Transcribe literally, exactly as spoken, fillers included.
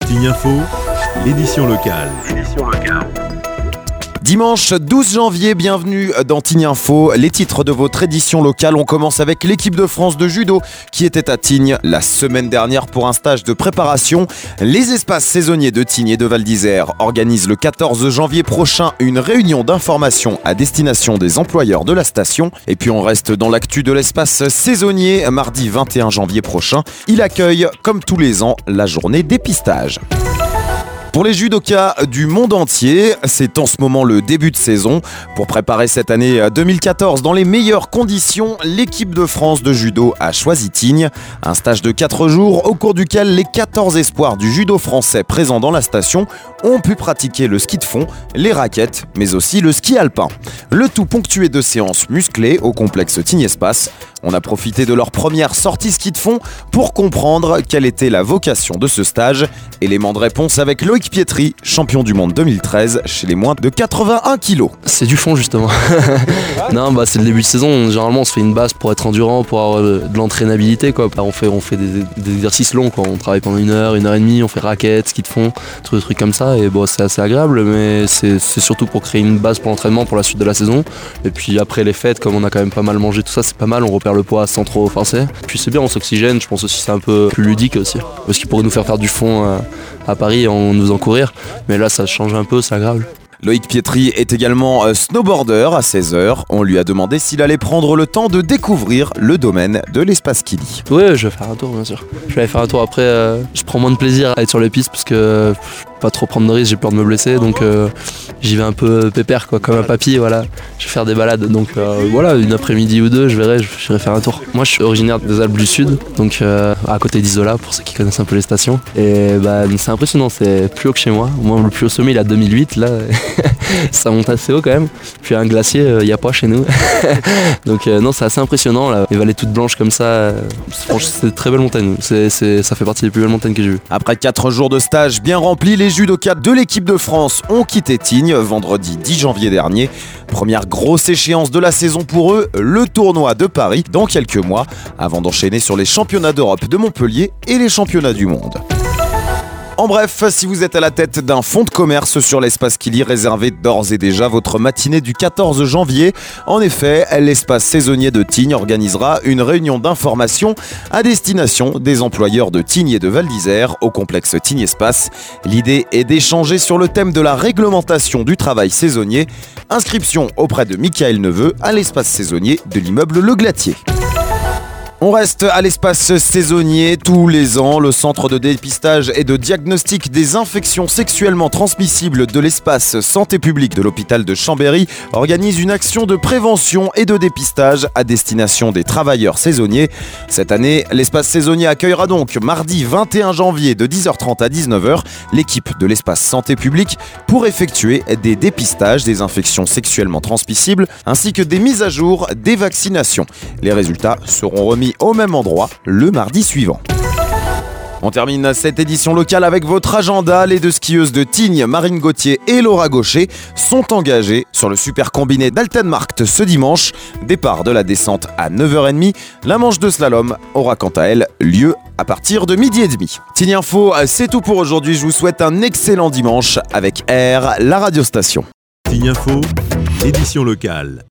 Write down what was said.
Tignes Info, l'édition locale. Dimanche douze janvier, bienvenue dans Tignes Info. Les titres de votre édition locale, on commence avec l'équipe de France de judo qui était à Tignes la semaine dernière pour un stage de préparation. Les espaces saisonniers de Tignes et de Val d'Isère organisent le quatorze janvier prochain une réunion d'information à destination des employeurs de la station. Et puis on reste dans l'actu de l'espace saisonnier. Mardi vingt et un janvier prochain, il accueille, comme tous les ans, la journée dépistage. Pour les judokas du monde entier, c'est en ce moment le début de saison. Pour préparer cette année deux mille quatorze dans les meilleures conditions, l'équipe de France de judo a choisi Tignes. Un stage de quatre jours au cours duquel les quatorze espoirs du judo français présents dans la station ont pu pratiquer le ski de fond, les raquettes, mais aussi le ski alpin. Le tout ponctué de séances musclées au complexe Tignes Espace. On a profité de leur première sortie ski de fond pour comprendre quelle était la vocation de ce stage. Élément de réponse avec Loïc Pietri, champion du monde deux mille treize chez les moins de quatre-vingt-un kilos. C'est du fond justement. Non, bah c'est le début de saison. Généralement, on se fait une base pour être endurant, pour avoir de l'entraînabilité, quoi. On fait, on fait des, des exercices longs, quoi. On travaille pendant une heure, une heure et demie. On fait raquettes, ski de fond, des trucs comme ça. Et bon, c'est assez agréable, mais c'est, c'est surtout pour créer une base pour l'entraînement pour la suite de la saison. Et puis après les fêtes, comme on a quand même pas mal mangé, tout ça, c'est pas mal. On repère le poids sans trop forcer. Puis c'est bien, on s'oxygène. Je pense aussi que c'est un peu plus ludique aussi, parce qu'il pourrait nous faire faire du fond à, à Paris en nous faisant courir. Mais là, ça change un peu, c'est agréable. Loïc Pietri est également snowboarder à seize heures. On lui a demandé s'il allait prendre le temps de découvrir le domaine de l'espace Kili. Oui, je vais faire un tour, bien sûr. Je vais aller faire un tour après. Euh, je prends moins de plaisir à être sur les pistes parce que euh, pas trop prendre de risques, j'ai peur de me blesser. Donc euh, j'y vais un peu pépère, quoi, comme un papy. Voilà. Je vais faire des balades. Donc euh, voilà, une après-midi ou deux, je verrai, j'irai faire un tour. Moi, je suis originaire des Alpes du Sud, donc euh, à côté d'Isola, pour ceux qui connaissent un peu les stations. Et bah, c'est impressionnant, c'est plus haut que chez moi. Moi, le plus haut sommet, il est à deux mille huit. Là, ça monte assez haut quand même. Puis un glacier, il euh, n'y a pas chez nous. Donc euh, non, c'est assez impressionnant. Là. Les vallées toutes blanches comme ça, euh, franchement, c'est de très belles montagnes. C'est, c'est, ça fait partie des plus belles montagnes que j'ai vues. Après quatre jours de stage bien remplis, les judokas de l'équipe de France ont quitté Tignes vendredi dix janvier dernier. Première grosse échéance de la saison pour eux, le tournoi de Paris dans quelques mois, avant d'enchaîner sur les championnats d'Europe de Montpellier et les championnats du monde. En bref, si vous êtes à la tête d'un fonds de commerce sur l'espace Kili, réservez d'ores et déjà votre matinée du quatorze janvier. En effet, l'espace saisonnier de Tignes organisera une réunion d'information à destination des employeurs de Tignes et de Val d'Isère au complexe Tignes Espace. L'idée est d'échanger sur le thème de la réglementation du travail saisonnier. Inscription auprès de Michael Neveu à l'espace saisonnier de l'immeuble Le Glatier. On reste à l'espace saisonnier. Tous les ans, le centre de dépistage et de diagnostic des infections sexuellement transmissibles de l'espace santé publique de l'hôpital de Chambéry organise une action de prévention et de dépistage à destination des travailleurs saisonniers. Cette année, l'espace saisonnier accueillera donc mardi vingt et un janvier de dix heures trente à dix-neuf heures l'équipe de l'espace santé publique pour effectuer des dépistages des infections sexuellement transmissibles ainsi que des mises à jour des vaccinations. Les résultats seront remis au même endroit le mardi suivant. On termine cette édition locale avec votre agenda. Les deux skieuses de Tignes, Marine Gauthier et Laura Gaucher, sont engagées sur le super combiné d'Altenmarkt ce dimanche. Départ de la descente à neuf heures trente. La manche de slalom aura quant à elle lieu à partir de midi et demi. Tignes Info, c'est tout pour aujourd'hui. Je vous souhaite un excellent dimanche avec R, la radiostation. Tignes Info, l'édition locale.